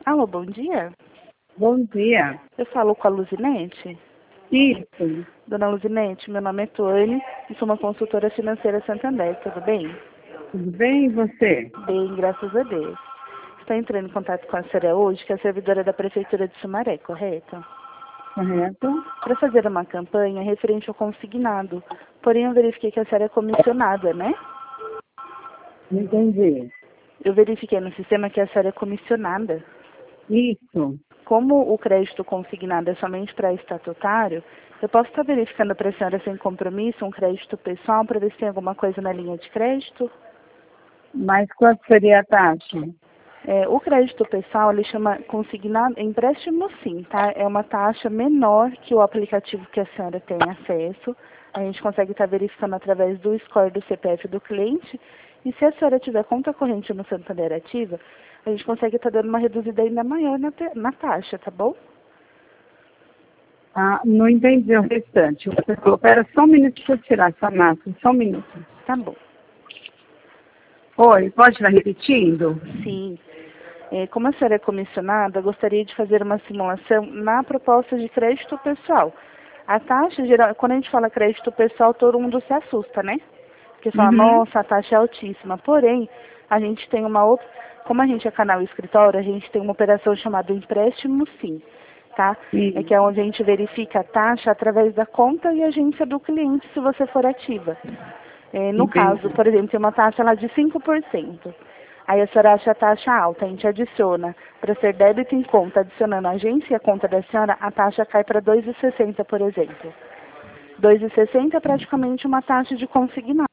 Alô, bom dia. Bom dia. Eu falo com a Luzinete. Isso. Dona Luzinete, meu nome é Tônia e sou uma consultora financeira Santander, tudo bem? Tudo bem e você? Bem, graças a Deus. Está entrando em contato com a senhora hoje, que é a servidora da Prefeitura de Sumaré, correto? Correto? Para fazer uma campanha referente ao consignado. Porém, eu verifiquei que a senhora é comissionada, né? Não entendi. Eu verifiquei no sistema que a senhora é comissionada. Isso. Como o crédito consignado é somente para estatutário, eu posso estar verificando para a senhora sem compromisso um crédito pessoal para ver se tem alguma coisa na linha de crédito? Mas quanto seria a taxa? O crédito pessoal, ele chama consignado, empréstimo sim, tá? É uma taxa menor que o aplicativo que a senhora tem acesso. A gente consegue estar verificando através do score do CPF do cliente. E se a senhora tiver conta corrente no Santander ativa, a gente consegue estar dando uma reduzida ainda maior na taxa, tá bom? Ah, não entendi o restante. Você falou, pera só um minuto, deixa eu tirar essa máscara, só um minuto. Tá bom. Oi, pode estar repetindo? Sim. Como a senhora é comissionada, eu gostaria de fazer uma simulação na proposta de crédito pessoal. A taxa, geral, quando a gente fala crédito pessoal, todo mundo se assusta, né? Porque fala, Uhum. nossa, a taxa é altíssima. Porém, a gente tem uma outra, como a gente é canal escritório, a gente tem uma operação chamada empréstimo sim, tá? É Sim. que é onde a gente verifica a taxa através da conta e agência do cliente, se você for ativa. No caso, Entendi. por exemplo, tem uma taxa lá de 5%. Aí a senhora acha a taxa alta, a gente adiciona para ser débito em conta, adicionando a agência e a conta da senhora, a taxa cai para 2,60, por exemplo. 2,60 é praticamente uma taxa de consignado.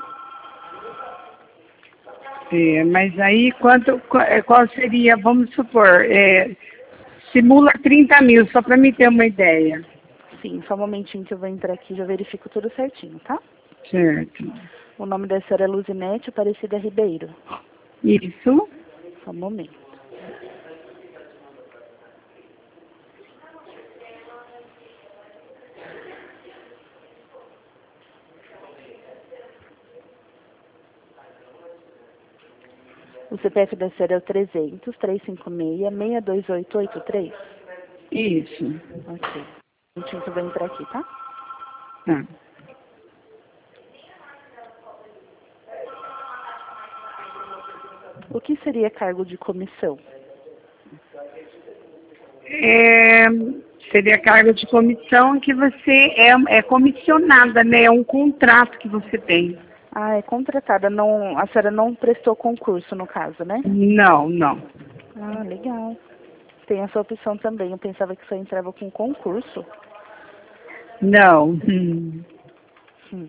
Mas aí, qual seria, vamos supor, simula 30 mil, só para me ter uma ideia. Sim, só um momentinho que eu vou entrar aqui e já verifico tudo certinho, tá? Certo. O nome da senhora é Luzinete Aparecida Ribeiro. Isso. Só um momento. O CPF da senhora é o 300-356-62883. Isso. Ok. Um momentinho que eu vou entrar aqui, tá? Tá. O que seria cargo de comissão? Seria cargo de comissão que você é comissionada, né? É um contrato que você tem. Ah, é contratada. Não, a senhora não prestou concurso, no caso, né? Não, não. Ah, legal. Tem essa opção também. Eu pensava que só entrava com concurso. Não. Hum.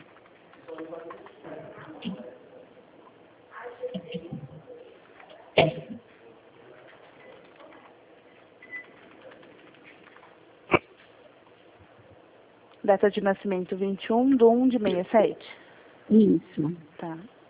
Data de nascimento 21/1/67. Isso. Tá.